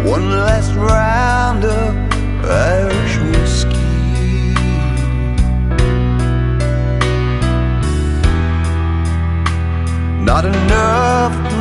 one last round of Irish whiskey. Not enough